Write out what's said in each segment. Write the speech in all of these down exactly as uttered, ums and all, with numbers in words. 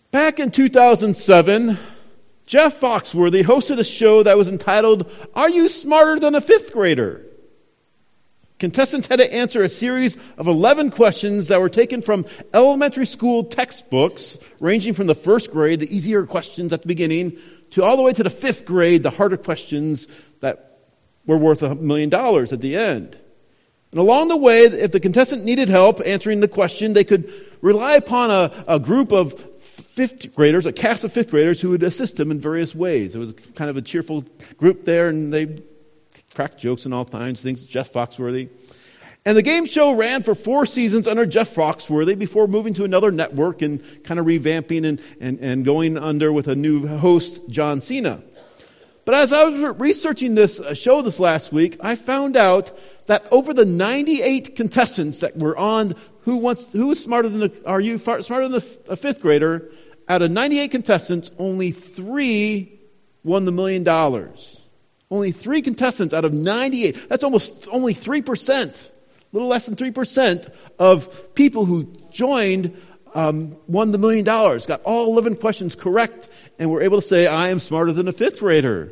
Back in two thousand seven, Jeff Foxworthy hosted a show that was entitled, Are You Smarter Than a Fifth Grader? Contestants had to answer a series of eleven questions that were taken from elementary school textbooks, ranging from the first grade, the easier questions at the beginning, to all the way to the fifth grade, the harder questions that were worth a million dollars at the end. And along the way, if the contestant needed help answering the question, they could rely upon a, a group of fifth graders, a cast of fifth graders who would assist them in various ways. It was kind of a cheerful group there, and they cracked jokes and all kinds of things. Jeff Foxworthy. And the game show ran for four seasons under Jeff Foxworthy before moving to another network and kind of revamping and, and, and going under with a new host, John Cena. But as I was researching this show this last week, I found out that over the ninety-eight contestants that were on Who Wants Who is Smarter Than a, Are You Smarter Than a, a Fifth Grader? Out of ninety-eight contestants, only three won the million dollars. Only three contestants out of ninety-eight. That's almost only three percent. A little less than three percent of people who joined um, won the million dollars. Got all eleven questions correct and were able to say, I am smarter than a fifth grader.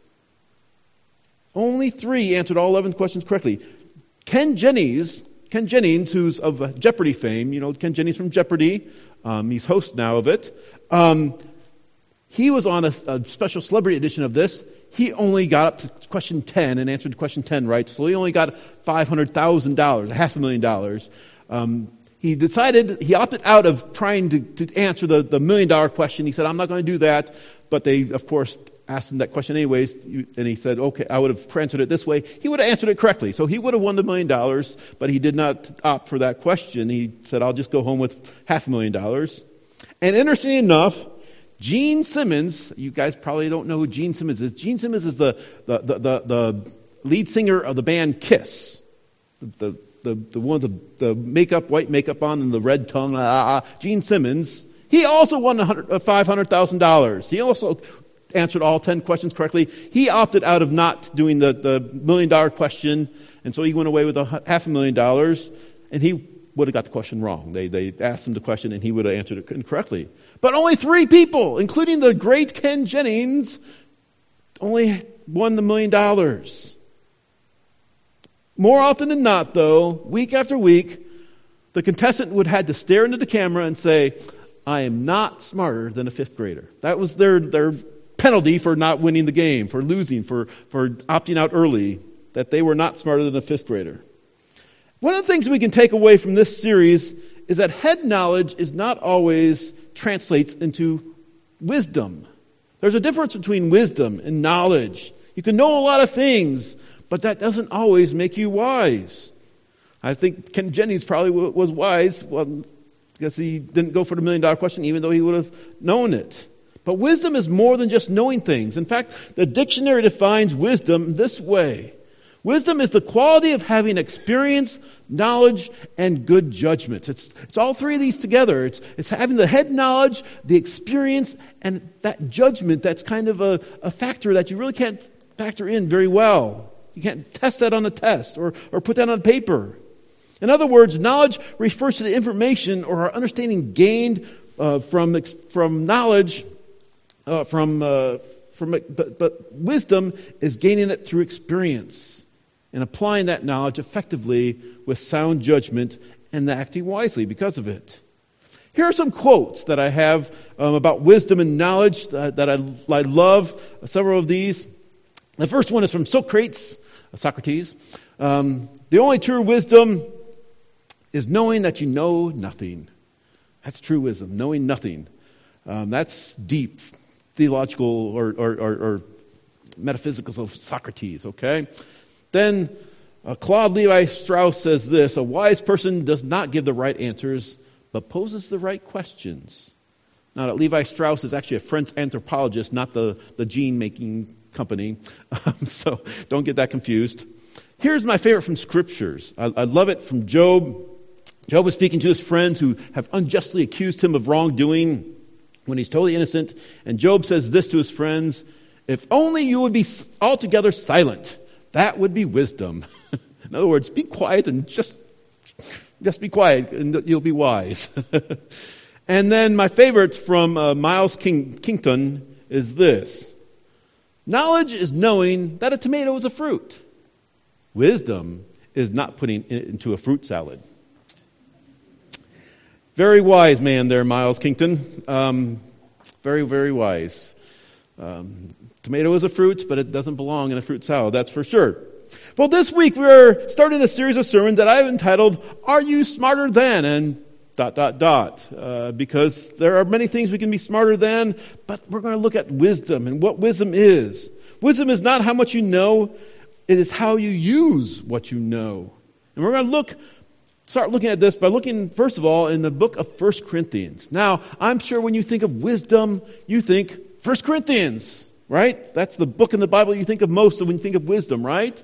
Only three answered all eleven questions correctly. Ken Jennings, Ken Jennings, who's of Jeopardy fame, you know, Ken Jennings from Jeopardy, um, he's host now of it. Um, he was on a, a special celebrity edition of this. He only got up to question ten and answered question ten right, so he only got five hundred thousand dollars, a half a million dollars. Um, he decided, he opted out of trying to, to answer the, the million dollar question. He said, I'm not going to do that. But they, of course, asked him that question anyways, and he said, okay, I would have answered it this way. He would have answered it correctly. So he would have won the million dollars, but he did not opt for that question. He said, I'll just go home with half a million dollars. And interestingly enough, Gene Simmons, you guys probably don't know who Gene Simmons is. Gene Simmons is the the the, the, the lead singer of the band Kiss. The the the, the one with the, the makeup, white makeup on and the red tongue. Ah, ah, Gene Simmons. He also won five hundred thousand dollars. He also answered all ten questions correctly. He opted out of not doing the, the million dollar question, and so he went away with a half a million dollars, and he would have got the question wrong. They they asked him the question, and he would have answered it incorrectly. But only three people, including the great Ken Jennings, only won the million dollars. More often than not, though, week after week, the contestant would have had to stare into the camera and say, I am not smarter than a fifth grader. That was their their penalty for not winning the game, for losing, for, for opting out early, that they were not smarter than a fifth grader. One of the things we can take away from this series is that head knowledge is not always translates into wisdom. There's a difference between wisdom and knowledge. You can know a lot of things, but that doesn't always make you wise. I think Ken Jennings probably was wise, well, because he didn't go for the million dollar question, even though he would have known it. But wisdom is more than just knowing things. In fact, the dictionary defines wisdom this way. Wisdom is the quality of having experience, knowledge, and good judgment. It's it's all three of these together. It's it's having the head knowledge, the experience, and that judgment that's kind of a, a factor that you really can't factor in very well. You can't test that on a test or, or put that on paper. In other words, knowledge refers to the information or our understanding gained uh, from from knowledge, uh, from uh, from but, but wisdom is gaining it through experience and applying that knowledge effectively with sound judgment and acting wisely because of it. Here are some quotes that I have um, about wisdom and knowledge uh, that I, I love. Several of these. The first one is from Socrates. Socrates. Um, the only true wisdom is knowing that you know nothing. That's true wisdom, knowing nothing. Um, that's deep theological or, or, or, or metaphysical of Socrates, okay? Then uh, Claude Levi-Strauss says this, a wise person does not give the right answers, but poses the right questions. Now, that Levi-Strauss is actually a French anthropologist, not the, the gene-making company. Um, so don't get that confused. Here's my favorite from Scriptures. I, I love it from Job. Job was speaking to his friends who have unjustly accused him of wrongdoing when he's totally innocent. And Job says this to his friends, if only you would be altogether silent, that would be wisdom. In other words, be quiet and just, just be quiet and you'll be wise. And then my favorite from uh, Miles King, Kington is this. Knowledge is knowing that a tomato is a fruit. Wisdom is not putting it into a fruit salad. Very wise man there, Miles Kington. Um, very, very wise. Um, tomato is a fruit, but it doesn't belong in a fruit salad, that's for sure. Well, this week we're starting a series of sermons that I've entitled, Are You Smarter Than? And dot, dot, dot. Uh, because there are many things we can be smarter than, but we're going to look at wisdom and what wisdom is. Wisdom is not how much you know, it is how you use what you know. And we're going to look, start looking at this by looking, first of all, in the book of First Corinthians. Now, I'm sure when you think of wisdom, you think First Corinthians, right? That's the book in the Bible you think of most when you think of wisdom, right?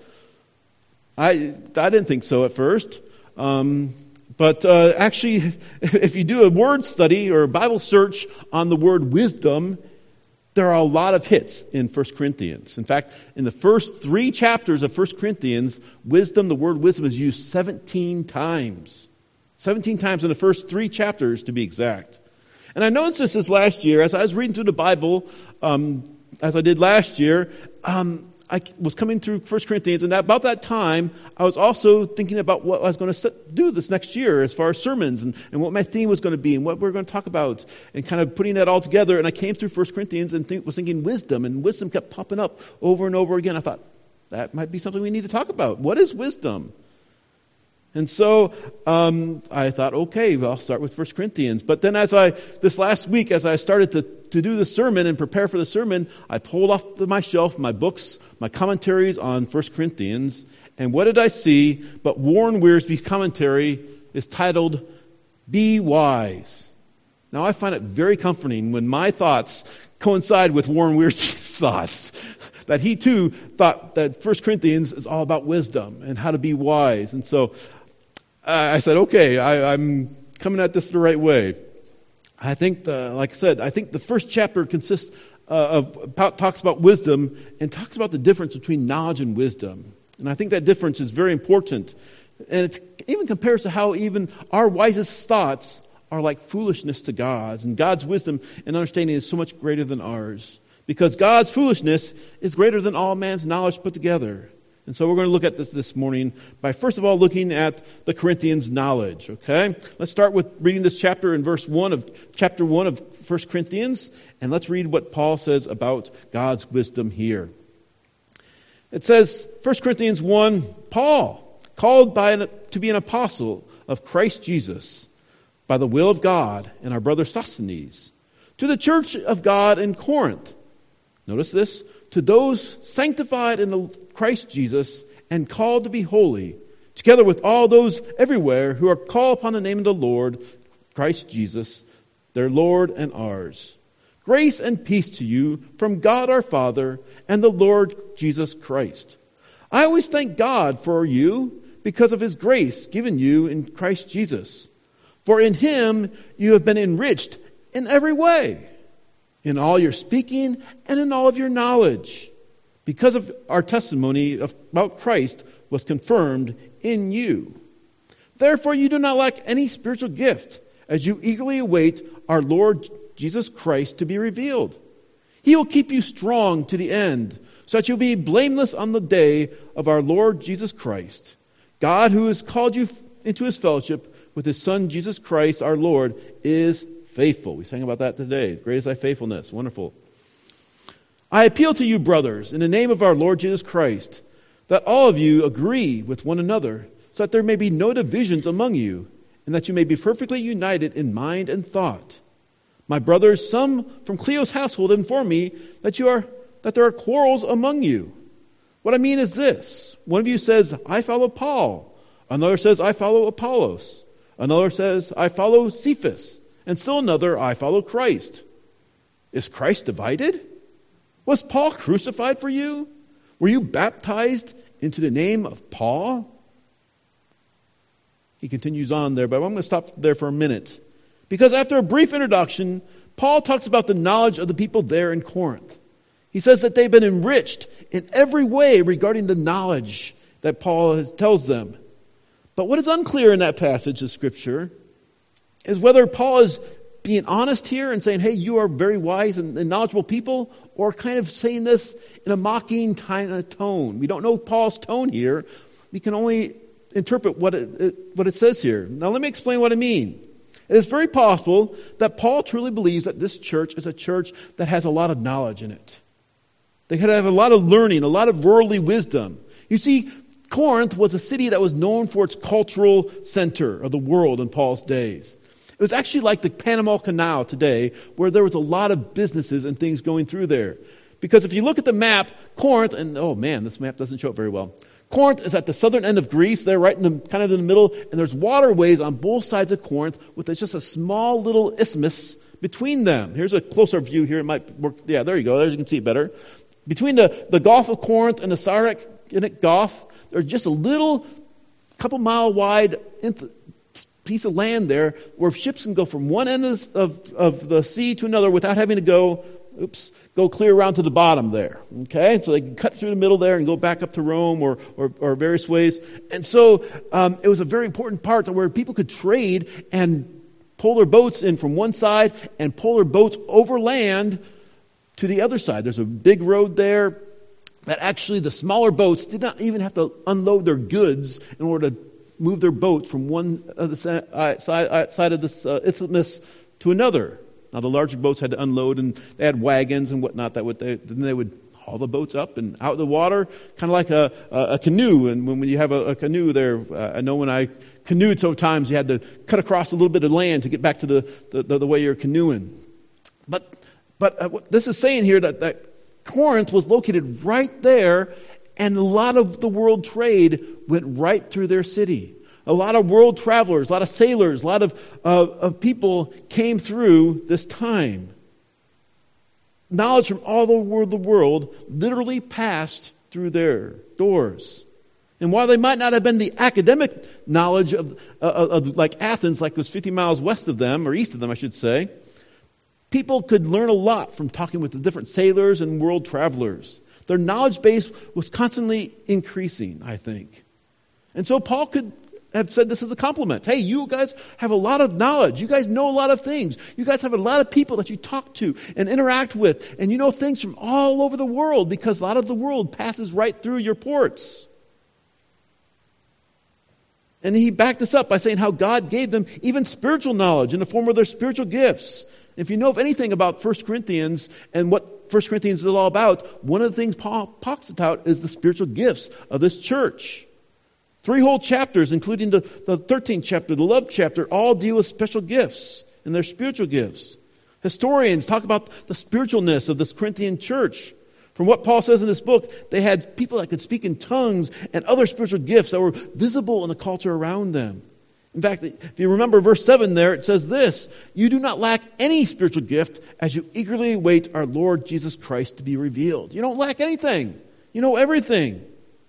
I I didn't think so at first. Um, but uh, actually, if you do a word study or a Bible search on the word wisdom, there are a lot of hits in First Corinthians. In fact, in the first three chapters of First Corinthians, wisdom, the word wisdom is used seventeen times. seventeen times in the first three chapters, to be exact. And I noticed this this last year, as I was reading through the Bible, um, as I did last year, um, I was coming through First Corinthians, and about that time, I was also thinking about what I was going to do this next year as far as sermons and, and what my theme was going to be and what we we're going to talk about and kind of putting that all together. And I came through First Corinthians and think, was thinking wisdom, and wisdom kept popping up over and over again. I thought, that might be something we need to talk about. What is wisdom? And so um, I thought, okay, well, I'll start with First Corinthians. But then as I, this last week, as I started to, to do the sermon and prepare for the sermon, I pulled off the, my shelf my books, my commentaries on First Corinthians. And what did I see? But Warren Wiersbe's commentary is titled, Be Wise. Now, I find it very comforting when my thoughts coincide with Warren Wiersbe's thoughts. That he too thought that First Corinthians is all about wisdom and how to be wise. And so I said, okay, I, I'm coming at this the right way. I think, the, like I said, I think the first chapter consists uh, of about, talks about wisdom and talks about the difference between knowledge and wisdom. And I think that difference is very important. And it even compares to how even our wisest thoughts are like foolishness to God's. And God's wisdom and understanding is so much greater than ours. Because God's foolishness is greater than all man's knowledge put together. And so we're going to look at this this morning by first of all looking at the Corinthians' knowledge, okay? Let's start with reading this chapter in verse one of chapter one of First Corinthians, and let's read what Paul says about God's wisdom here. It says, First Corinthians one, Paul, called by an, to be an apostle of Christ Jesus by the will of God, and our brother Sosthenes, to the church of God in Corinth. Notice this, to those sanctified in the Christ Jesus and called to be holy, together with all those everywhere who are called upon the name of the Lord, Christ Jesus, their Lord and ours. Grace and peace to you from God our Father and the Lord Jesus Christ. I always thank God for you because of His grace given you in Christ Jesus. For in Him you have been enriched in every way, in all your speaking and in all of your knowledge, because of our testimony about Christ was confirmed in you. Therefore you do not lack any spiritual gift, as you eagerly await our Lord Jesus Christ to be revealed. He will keep you strong to the end, so that you'll be blameless on the day of our Lord Jesus Christ. God, who has called you into His fellowship with His Son Jesus Christ our Lord, is faithful. We sang about that today. Great is thy faithfulness. Wonderful. I appeal to you, brothers, in the name of our Lord Jesus Christ, that all of you agree with one another, so that there may be no divisions among you, and that you may be perfectly united in mind and thought. My brothers, some from Cleo's household inform me that you are that there are quarrels among you. What I mean is this. One of you says, I follow Paul. Another says, I follow Apollos. Another says, I follow Cephas. And still another, I follow Christ. Is Christ divided? Was Paul crucified for you? Were you baptized into the name of Paul? He continues on there, but I'm going to stop there for a minute. Because after a brief introduction, Paul talks about the knowledge of the people there in Corinth. He says that they've been enriched in every way regarding the knowledge that Paul has, tells them. But what is unclear in that passage of Scripture is whether Paul is being honest here and saying, hey, you are very wise and, and knowledgeable people, or kind of saying this in a mocking kind of tone? We don't know Paul's tone here. We can only interpret what it, it, what it says here. Now let me explain what I mean. It is very possible that Paul truly believes that this church is a church that has a lot of knowledge in it. They could have a lot of learning, a lot of worldly wisdom. You see, Corinth was a city that was known for its cultural center of the world in Paul's days. It was actually like the Panama Canal today, where there was a lot of businesses and things going through there. Because if you look at the map, Corinth, and oh man, this map doesn't show it very well. Corinth is at the southern end of Greece, there right in the, kind of in the middle, and there's waterways on both sides of Corinth with just a small little isthmus between them. Here's a closer view here. It might work. Yeah, there you go. There you can see it better. Between the, the Gulf of Corinth and the Syriac Gulf, there's just a little couple mile wide piece of land there where ships can go from one end of, of, of the sea to another without having to go, oops, go clear around to the bottom there. Okay, so they can cut through the middle there and go back up to Rome or or, or various ways. And so um, it was a very important part where people could trade and pull their boats in from one side and pull their boats over land to the other side. There's a big road there that actually the smaller boats did not even have to unload their goods in order to move their boat from one uh, the side, uh, side of this uh, isthmus to another. Now the larger boats had to unload, and they had wagons and whatnot. That would they, then they would haul the boats up and out of the water, kind of like a, a, a canoe. And when you have a, a canoe there, uh, I know when I canoed sometimes you had to cut across a little bit of land to get back to the the, the, the way you're canoeing. But but uh, what this is saying here that, that Corinth was located right there, and a lot of the world trade went right through their city. A lot of world travelers, a lot of sailors, a lot of, uh, of people came through this time. Knowledge from all over the world literally passed through their doors. And while they might not have been the academic knowledge of, uh, of like Athens, like it was fifty miles west of them, or east of them, I should say, people could learn a lot from talking with the different sailors and world travelers. Their knowledge base was constantly increasing, I think. And so Paul could have said this as a compliment. Hey, you guys have a lot of knowledge. You guys know a lot of things. You guys have a lot of people that you talk to and interact with. And you know things from all over the world because a lot of the world passes right through your ports. And he backed this up by saying how God gave them even spiritual knowledge in the form of their spiritual gifts. If you know of anything about First Corinthians and what First Corinthians is all about, one of the things Paul talks about is the spiritual gifts of this church. Three whole chapters, including the, the thirteenth chapter, the love chapter, all deal with special gifts and their spiritual gifts. Historians talk about the spiritualness of this Corinthian church. From what Paul says in this book, they had people that could speak in tongues and other spiritual gifts that were visible in the culture around them. In fact, if you remember verse seven there, it says this, you do not lack any spiritual gift as you eagerly await our Lord Jesus Christ to be revealed. You don't lack anything. You know everything.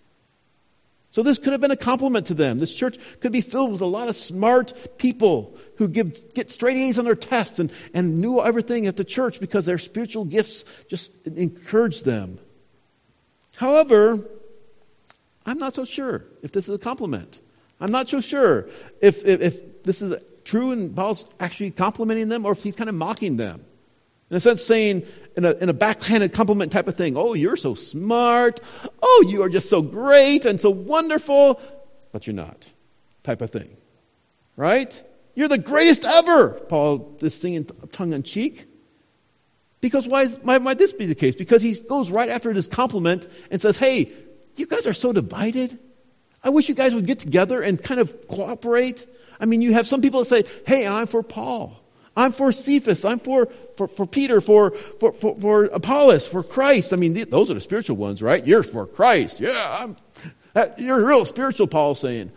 So this could have been a compliment to them. This church could be filled with a lot of smart people who give get straight A's on their tests and, and knew everything at the church because their spiritual gifts just encouraged them. However, I'm not so sure if this is a compliment. I'm not so sure if, if, if this is true and Paul's actually complimenting them or if he's kind of mocking them. In a sense, saying in a, in a backhanded compliment type of thing, oh, you're so smart. Oh, you are just so great and so wonderful. But you're not. Type of thing. Right? You're the greatest ever. Paul is singing tongue in cheek. Because why, is, why might this be the case? Because he goes right after this compliment and says, hey, you guys are so divided. I wish you guys would get together and kind of cooperate. I mean, you have some people that say, hey, I'm for Paul. I'm for Cephas. I'm for, for, for Peter, for, for, for, for Apollos, for Christ. I mean, th- those are the spiritual ones, right? You're for Christ. Yeah, I'm, that, you're real spiritual, Paul's saying.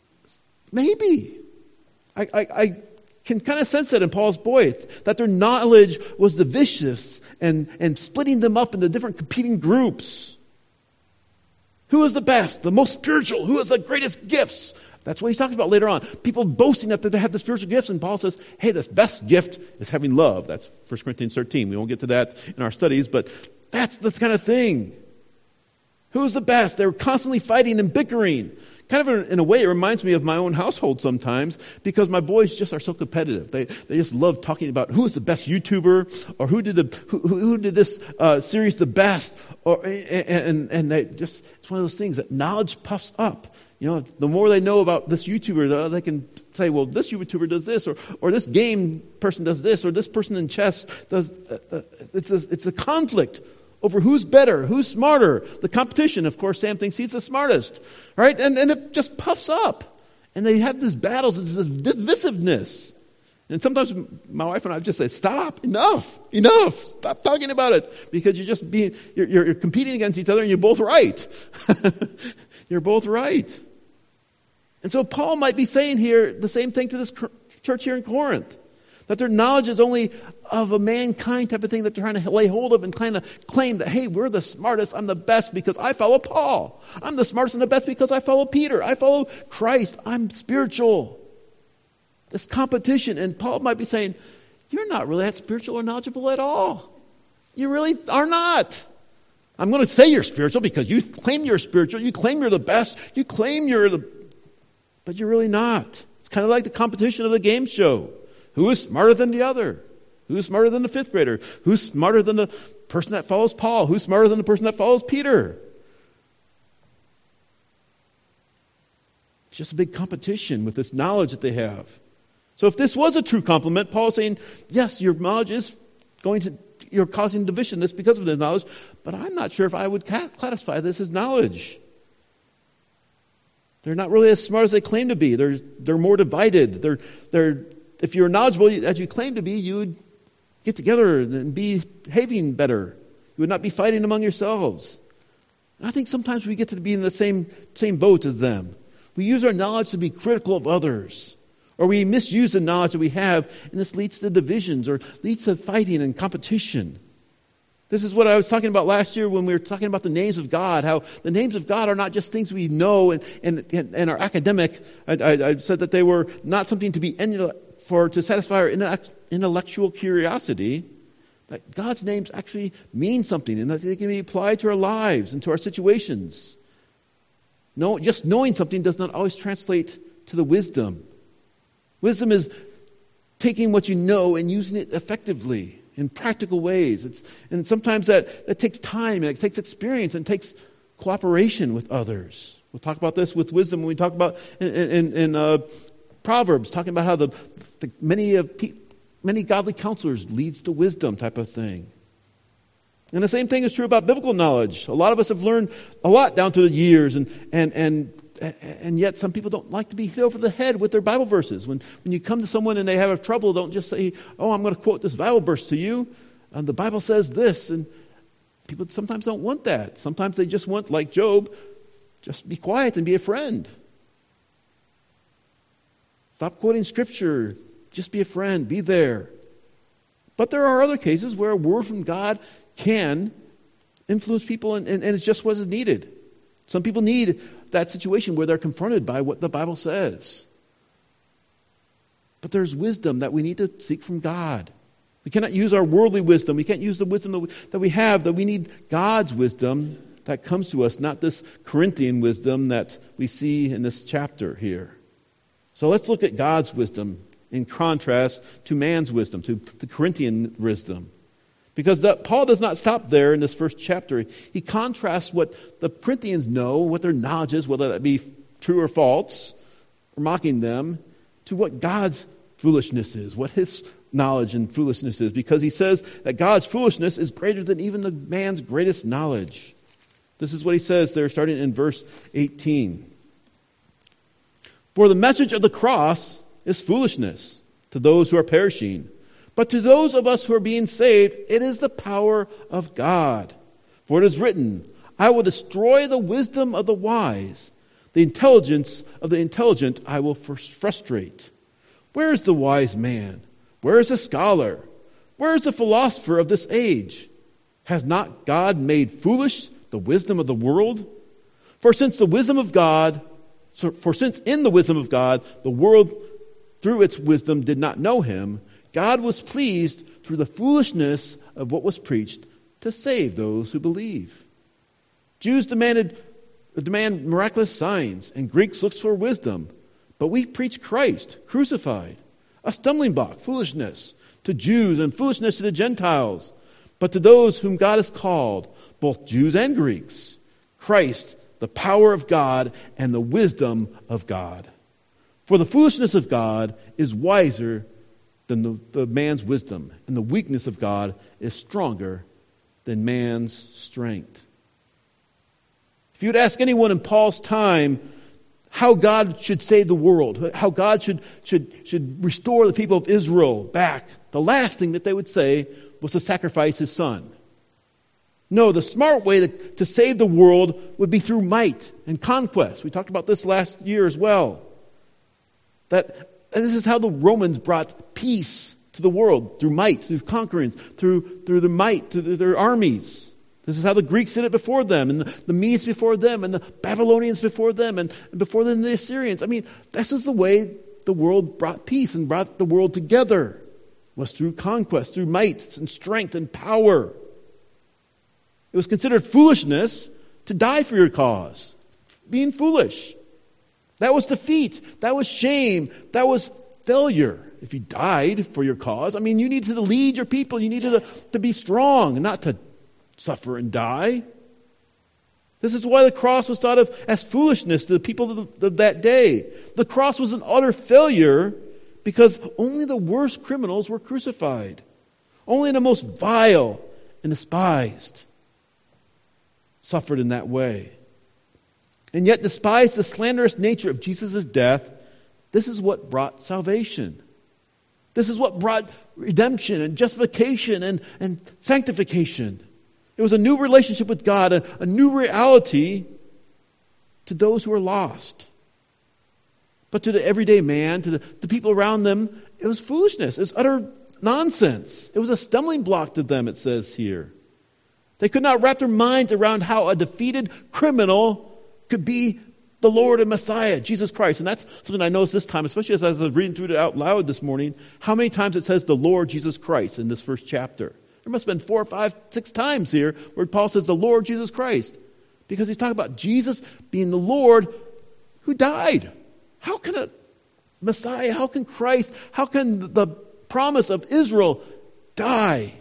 Maybe. I, I, I can kind of sense it in Paul's voice, that their knowledge was divisive and, and splitting them up into different competing groups. Who is the best, the most spiritual? Who has the greatest gifts? That's what he's talking about later on. People boasting that they have the spiritual gifts, and Paul says, hey, the best gift is having love. That's First Corinthians thirteen. We won't get to that in our studies, but that's the kind of thing. Who's the best? They were constantly fighting and bickering, Kind of in a way, it reminds me of my own household sometimes because my boys just are so competitive. They they just love talking about who is the best YouTuber or who did the who, who did this uh, series the best, or and and they just it's one of those things that knowledge puffs up. You know, the more they know about this YouTuber, they can say, well, this YouTuber does this, or or this game person does this, or this person in chess does. Uh, it's a, it's a conflict over who's better, who's smarter. The competition, of course, Sam thinks he's the smartest, right? And and it just puffs up. And they have these battles, it's this divisiveness. And sometimes my wife and I just say, stop, enough, enough, stop talking about it. Because you're just being, you're, you're, you're competing against each other and you're both right. You're both right. And so Paul might be saying here the same thing to this church here in Corinth. That their knowledge is only of a mankind type of thing that they're trying to lay hold of and kind of claim that, hey, we're the smartest, I'm the best because I follow Paul. I'm the smartest and the best because I follow Peter. I follow Christ. I'm spiritual. This competition. And Paul might be saying, you're not really that spiritual or knowledgeable at all. You really are not. I'm going to say you're spiritual because you claim you're spiritual. You claim you're the best. You claim you're the... But you're really not. It's kind of like the competition of the game show. Who is smarter than the other? Who's smarter than the fifth grader? Who's smarter than the person that follows Paul? Who's smarter than the person that follows Peter? It's just a big competition with this knowledge that they have. So if this was a true compliment, Paul is saying, yes, your knowledge is going to, you're causing division. This because of this knowledge, but I'm not sure if I would classify this as knowledge. They're not really as smart as they claim to be. They're they're more divided. They're they're If you're knowledgeable as you claim to be, you would get together and be behaving better. You would not be fighting among yourselves. And I think sometimes we get to be in the same same boat as them. We use our knowledge to be critical of others. Or we misuse the knowledge that we have, and this leads to divisions or leads to fighting and competition. This is what I was talking about last year when we were talking about the names of God, how the names of God are not just things we know and, and, and are academic. I, I, I said that they were not something to be for to satisfy our intellectual curiosity, that God's names actually mean something and that they can be applied to our lives and to our situations. No, just knowing something does not always translate to the wisdom. Wisdom is taking what you know and using it effectively in practical ways. It's, and sometimes that, that takes time and it takes experience and it takes cooperation with others. We'll talk about this with wisdom when we talk about in, in, in uh, Proverbs, talking about how the, the many of pe- many godly counselors leads to wisdom type of thing. And the same thing is true about biblical knowledge. A lot of us have learned a lot down through the years, and and and and yet some people don't like to be hit over the head with their Bible verses. When when you come to someone and they have trouble, don't just say, "Oh, I'm going to quote this Bible verse to you. And the Bible says this." And people sometimes don't want that. Sometimes they just want, like Job, just be quiet and be a friend. Stop quoting Scripture. Just be a friend. Be there. But there are other cases where a word from God can influence people, and, and, and it's just what is needed. Some people need that situation where they're confronted by what the Bible says. But there's wisdom that we need to seek from God. We cannot use our worldly wisdom. We can't use the wisdom that we, that we have. That we need God's wisdom that comes to us, not this Corinthian wisdom that we see in this chapter here. So let's look at God's wisdom in contrast to man's wisdom, to the Corinthian wisdom. Because the, Paul does not stop there in this first chapter. He contrasts what the Corinthians know, what their knowledge is, whether that be true or false, or mocking them, to what God's foolishness is, what his knowledge and foolishness is. Because he says that God's foolishness is greater than even the man's greatest knowledge. This is what he says there, starting in verse eighteen. For the message of the cross is foolishness to those who are perishing. But to those of us who are being saved, it is the power of God. For it is written, I will destroy the wisdom of the wise. The intelligence of the intelligent I will frustrate. Where is the wise man? Where is the scholar? Where is the philosopher of this age? Has not God made foolish the wisdom of the world? For since the wisdom of God, for since in the wisdom of God, the world through its wisdom did not know him, God was pleased through the foolishness of what was preached to save those who believe. Jews demanded demand miraculous signs, and Greeks look for wisdom. But we preach Christ crucified, a stumbling block, foolishness to Jews and foolishness to the Gentiles. But to those whom God has called, both Jews and Greeks, Christ, the power of God and the wisdom of God. For the foolishness of God is wiser than the, the man's wisdom, and the weakness of God is stronger than man's strength. If you would ask anyone in Paul's time how God should save the world, how God should, should, should restore the people of Israel back, the last thing that they would say was to sacrifice his son. No, the smart way to, to save the world would be through might and conquest. We talked about this last year as well. That and this is how the Romans brought peace to the world, through might, through conquering, through, through the might, through their armies. This is how the Greeks did it before them, and the, the Medes before them, and the Babylonians before them, and, and before them the Assyrians. I mean, this is the way the world brought peace and brought the world together, was through conquest, through might and strength and power. It was considered foolishness to die for your cause. Being foolish. That was defeat. That was shame. That was failure. If you died for your cause, I mean, you needed to lead your people. You needed to, to be strong, not to suffer and die. This is why the cross was thought of as foolishness to the people of, the, of that day. The cross was an utter failure because only the worst criminals were crucified. Only the most vile and despised suffered in that way. And yet, despite the slanderous nature of Jesus' death, this is what brought salvation. This is what brought redemption and justification and, and sanctification. It was a new relationship with God, a, a new reality to those who are lost. But to the everyday man, to the, the people around them, it was foolishness. It was utter nonsense. It was a stumbling block to them, it says here. They could not wrap their minds around how a defeated criminal could be the Lord and Messiah, Jesus Christ. And that's something I noticed this time, especially as I was reading through it out loud this morning, how many times it says the Lord Jesus Christ in this first chapter. There must have been four or five, six times here where Paul says the Lord Jesus Christ. Because he's talking about Jesus being the Lord who died. How can a Messiah, how can Christ, how can the promise of Israel die?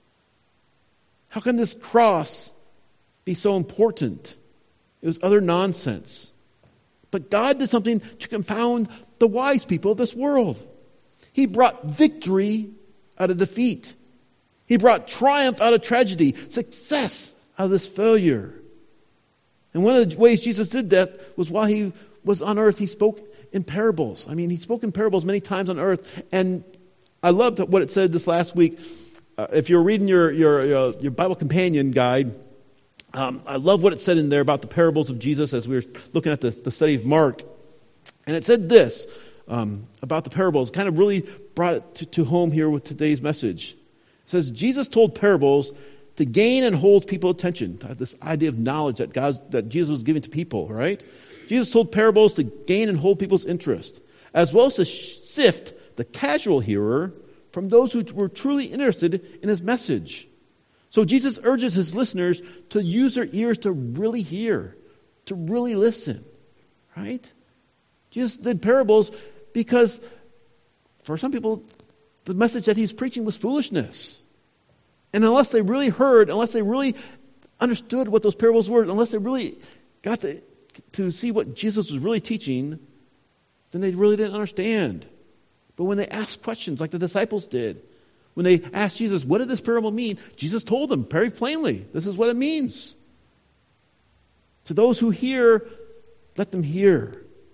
How can this cross be so important? It was utter nonsense. But God did something to confound the wise people of this world. He brought victory out of defeat. He brought triumph out of tragedy, success out of this failure. And one of the ways Jesus did that was while he was on earth, he spoke in parables. I mean, he spoke in parables many times on earth. And I loved what it said this last week. Uh, if you're reading your, your, your, your Bible Companion guide, Um, I love what it said in there about the parables of Jesus as we were looking at the, the study of Mark. And it said this um, about the parables, kind of really brought it to, to home here with today's message. It says, Jesus told parables to gain and hold people's attention. This idea of knowledge that God, that Jesus was giving to people, right? Jesus told parables to gain and hold people's interest, as well as to sift the casual hearer from those who were truly interested in his message. So Jesus urges his listeners to use their ears to really hear, to really listen, right? Jesus did parables because for some people, the message that he's preaching was foolishness. And unless they really heard, unless they really understood what those parables were, unless they really got to, to see what Jesus was really teaching, then they really didn't understand. But when they asked questions like the disciples did, when they asked Jesus, what did this parable mean? Jesus told them very plainly, this is what it means. To those who hear, let them hear.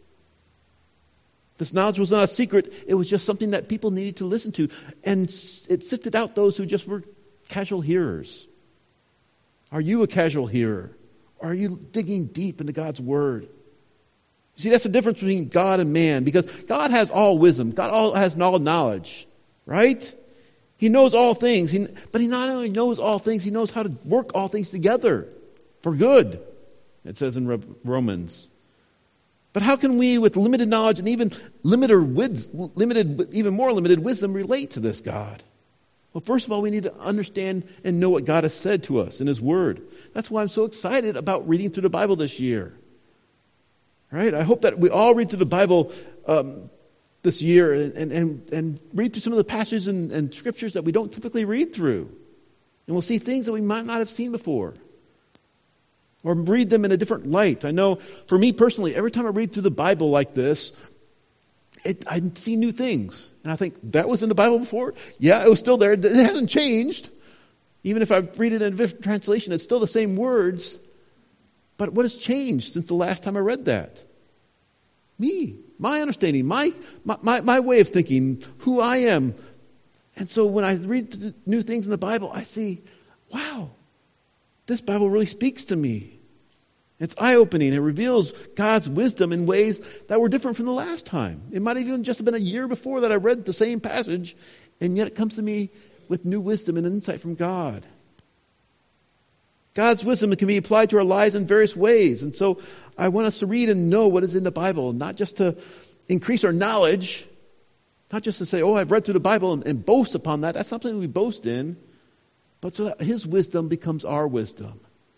This knowledge was not a secret. It was just something that people needed to listen to. And it sifted out those who just were casual hearers. Are you a casual hearer? Or are you digging deep into God's Word? You see, that's the difference between God and man. Because God has all wisdom. God all has all knowledge. Right? He knows all things. He, but he not only knows all things, he knows how to work all things together for good. It says in Romans. But how can we, with limited knowledge and even limited, limited, even more limited wisdom, relate to this God? Well, first of all, we need to understand and know what God has said to us in His Word. That's why I'm so excited about reading through the Bible this year. Right? I hope that we all read through the Bible um, this year and, and, and read through some of the passages and, and scriptures that we don't typically read through. And we'll see things that we might not have seen before. Or read them in a different light. I know for me personally, every time I read through the Bible like this, it, I see new things. And I think, that was in the Bible before? Yeah, it was still there. It hasn't changed. Even if I read it in a different translation, it's still the same words. But what has changed since the last time I read that? Me, my understanding, my, my, my way of thinking, who I am. And so when I read the new things in the Bible, I see, wow, this Bible really speaks to me. It's eye-opening. It reveals God's wisdom in ways that were different from the last time. It might have even just been a year before that I read the same passage, and yet it comes to me with new wisdom and insight from God. God's wisdom can be applied to our lives in various ways. And so I want us to read and know what is in the Bible, not just to increase our knowledge, not just to say, oh, I've read through the Bible and, and boast upon that. That's something we boast in. But so that His wisdom becomes our wisdom.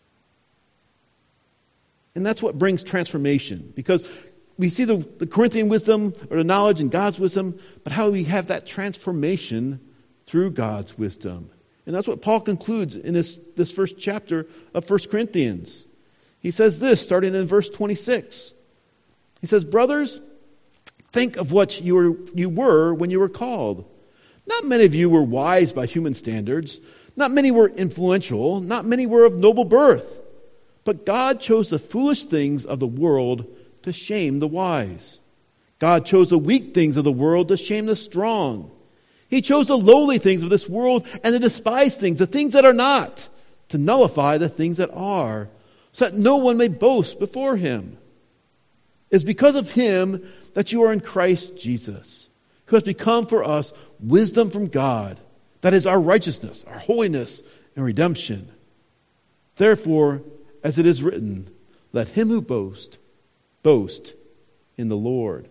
And that's what brings transformation. Because we see the, the Corinthian wisdom or the knowledge and God's wisdom, but how we have that transformation through God's wisdom. And that's what Paul concludes in this, this first chapter of First Corinthians. He says this, starting in verse twenty-six. He says, brothers, think of what you were, you were when you were called. Not many of you were wise by human standards. Not many were influential. Not many were of noble birth. But God chose the foolish things of the world to shame the wise. God chose the weak things of the world to shame the strong. He chose the lowly things of this world and the despised things, the things that are not, to nullify the things that are, so that no one may boast before Him. It's because of Him that you are in Christ Jesus, who has become for us wisdom from God. That is our righteousness, our holiness, and redemption. Therefore, as it is written, let him who boasts, boast in the Lord.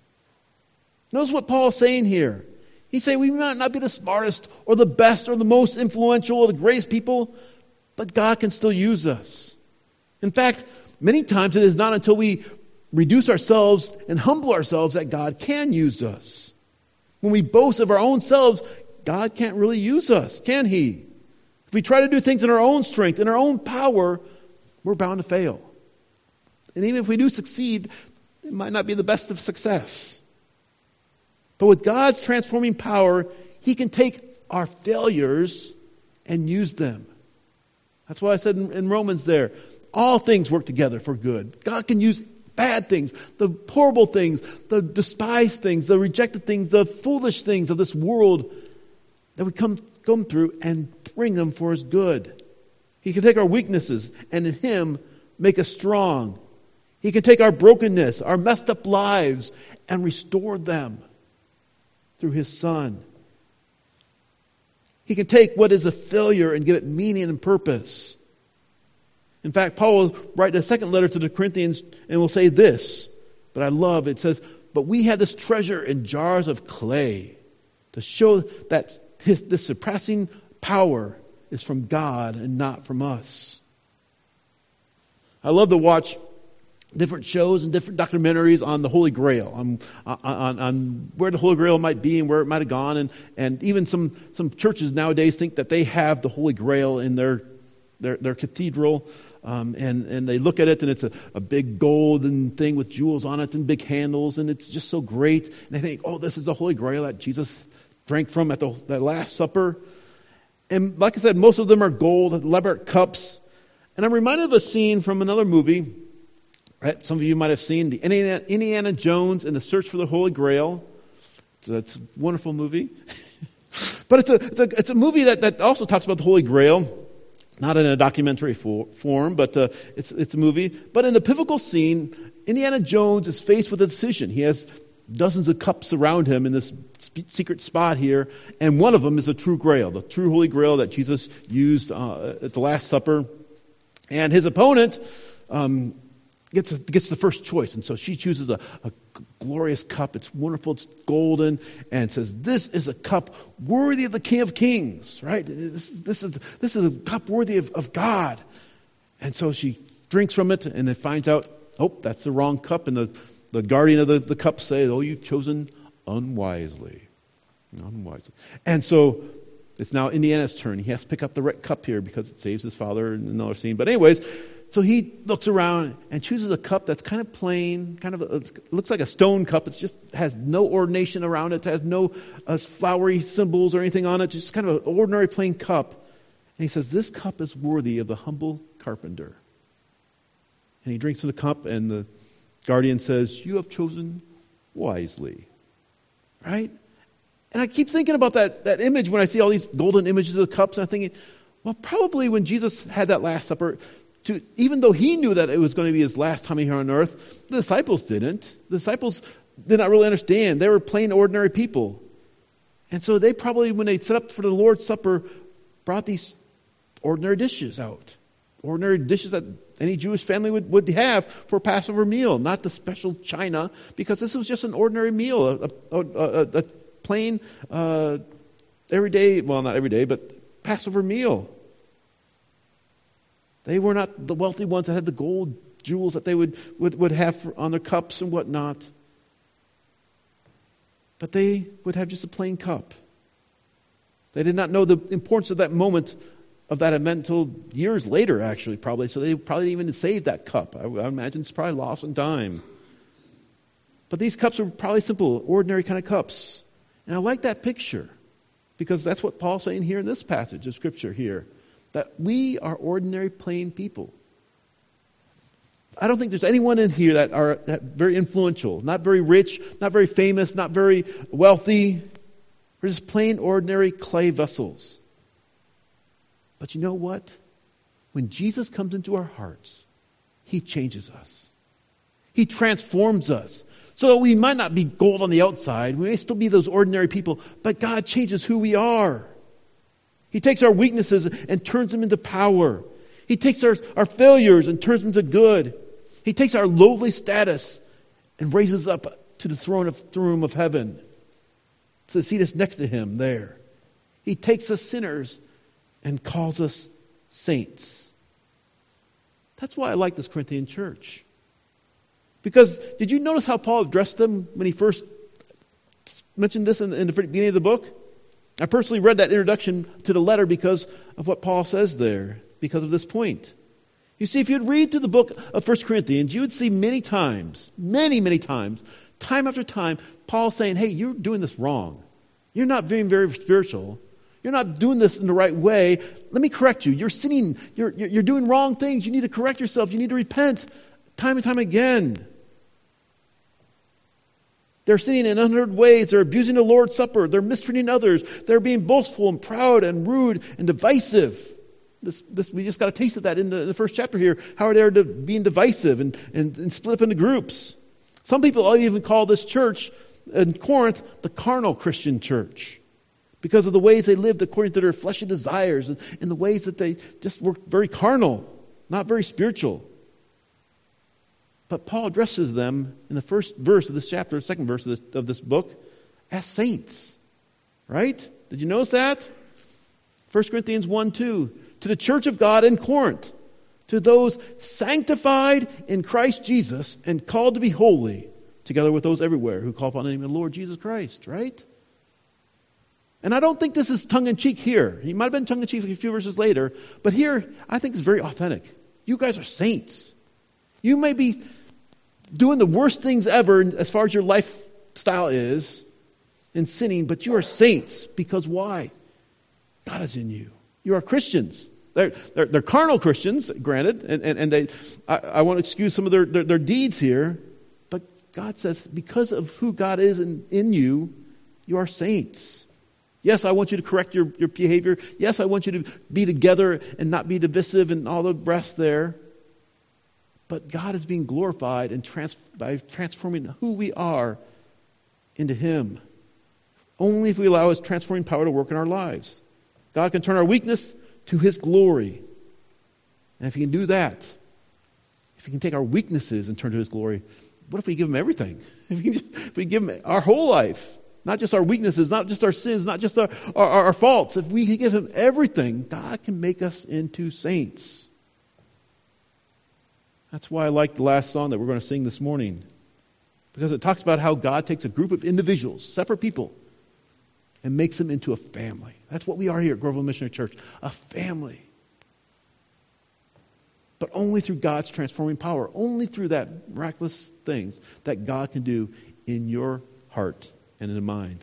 Notice what Paul is saying here. He's saying we might not be the smartest or the best or the most influential or the greatest people, but God can still use us. In fact, many times it is not until we reduce ourselves and humble ourselves that God can use us. When we boast of our own selves, God can't really use us, can He? If we try to do things in our own strength, in our own power, we're bound to fail. And even if we do succeed, it might not be the best of success. But with God's transforming power, He can take our failures and use them. That's why I said in, in Romans there, all things work together for good. God can use bad things, the horrible things, the despised things, the rejected things, the foolish things of this world that we come, come through and bring them for His good. He can take our weaknesses and in Him make us strong. He can take our brokenness, our messed up lives, and restore them through His Son. He can take what is a failure and give it meaning and purpose. In fact, Paul will write a second letter to the Corinthians and will say this, but I love it. It says, but we have this treasure in jars of clay to show that his, this surpassing power is from God and not from us. I love to watch different shows and different documentaries on the Holy Grail, on, on, on where the Holy Grail might be and where it might have gone. And, and even some, some churches nowadays think that they have the Holy Grail in their their, their cathedral. Um, and, and they look at it and it's a, a big golden thing with jewels on it and big handles. And it's just so great. And they think, oh, this is the Holy Grail that Jesus drank from at the, the Last Supper. And like I said, most of them are gold, elaborate cups. And I'm reminded of a scene from another movie. Right? Some of you might have seen the Indiana, Indiana Jones and the Search for the Holy Grail. It's a, it's a wonderful movie. But it's a, it's a it's a movie that, that also talks about the Holy Grail. Not in a documentary for, form, but uh, it's it's a movie. But in the pivotal scene, Indiana Jones is faced with a decision. He has dozens of cups around him in this sp- secret spot here, and one of them is a true Grail, the true Holy Grail that Jesus used uh, at the Last Supper. And his opponent um, gets gets the first choice, and so she chooses a, a glorious cup. It's wonderful, it's golden, and says, "This is a cup worthy of the King of Kings." Right? This, this is this is a cup worthy of, of God. And so she drinks from it, and then finds out oh, that's the wrong cup. And the, the guardian of the, the cup says, oh, you've chosen unwisely. Unwisely. And so it's now Indiana's turn. He has to pick up the right cup here because it saves his father in another scene. But anyways, so he looks around and chooses a cup that's kind of plain, kind of a, it looks like a stone cup. It just has no ordination around it. It has no uh, flowery symbols or anything on it. Just kind of an ordinary plain cup. And he says, this cup is worthy of the humble carpenter. And he drinks in the cup, and the guardian says, you have chosen wisely. Right? And I keep thinking about that, that image when I see all these golden images of the cups. And I'm thinking, well, probably when Jesus had that Last Supper, to, even though he knew that it was going to be his last time here on earth, the disciples didn't. The disciples did not really understand. They were plain, ordinary people. And so they probably, when they set up for the Lord's Supper, brought these ordinary dishes out. Ordinary dishes that any Jewish family would, would have for a Passover meal, not the special china, because this was just an ordinary meal, a, a, a, a plain, uh, everyday, well, not every day, but Passover meal. They were not the wealthy ones that had the gold jewels that they would, would, would have on their cups and whatnot. But they would have just a plain cup. They did not know the importance of that moment of that event until years later, actually, probably. So they probably didn't even save that cup. I, I imagine it's probably lost in time. But these cups were probably simple, ordinary kind of cups. And I like that picture because that's what Paul's saying here in this passage of Scripture here. That we are ordinary, plain people. I don't think there's anyone in here that are that very influential, not very rich, not very famous, not very wealthy. We're just plain, ordinary clay vessels. But you know what? When Jesus comes into our hearts, He changes us. He transforms us. So we might not be gold on the outside. We may still be those ordinary people, but God changes who we are. He takes our weaknesses and turns them into power. He takes our, our failures and turns them to good. He takes our lowly status and raises up to the throne of throne of heaven. To seat us next to Him there. He takes us sinners and calls us saints. That's why I like this Corinthian church. Because did you notice how Paul addressed them when he first mentioned this in, in the beginning of the book? I personally read that introduction to the letter because of what Paul says there, because of this point. You see, if you'd read through the book of First Corinthians, you would see many times, many, many times, time after time, Paul saying, hey, you're doing this wrong. You're not being very spiritual. You're not doing this in the right way. Let me correct you. You're sinning. You're, you're, you're doing wrong things. You need to correct yourself. You need to repent time and time again. They're sinning in a hundred ways. They're abusing the Lord's Supper. They're mistreating others. They're being boastful and proud and rude and divisive. This, this, we just got a taste of that in the, in the first chapter here. How are they being divisive and, and, and split up into groups? Some people even call this church in Corinth the carnal Christian church because of the ways they lived according to their fleshly desires and, and the ways that they just were very carnal, not very spiritual. But Paul addresses them in the first verse of this chapter, second verse of this, of this book, as saints. Right? Did you notice that? First Corinthians one two. To the church of God in Corinth, to those sanctified in Christ Jesus and called to be holy, together with those everywhere who call upon the name of the Lord Jesus Christ. Right? And I don't think this is tongue-in-cheek here. He might have been tongue-in-cheek a few verses later, but here I think it's very authentic. You guys are saints. You may be doing the worst things ever as far as your lifestyle is in sinning, but you are saints because why? God is in you. You are Christians. They're, they're, they're carnal Christians, granted, and, and, and they, I, I want to excuse some of their, their, their deeds here, but God says because of who God is in, in you, you are saints. Yes, I want you to correct your, your behavior. Yes, I want you to be together and not be divisive and all the rest there. But God is being glorified and trans- by transforming who we are into Him. Only if we allow His transforming power to work in our lives. God can turn our weakness to His glory. And if He can do that, if He can take our weaknesses and turn to His glory, what if we give Him everything? If we, if we give Him our whole life, not just our weaknesses, not just our sins, not just our, our, our faults. If we give Him everything, God can make us into saints. That's why I like the last song that we're going to sing this morning. Because it talks about how God takes a group of individuals, separate people, and makes them into a family. That's what we are here at Groveville Missionary Church, a family. But only through God's transforming power, only through that miraculous things that God can do in your heart and in the mind.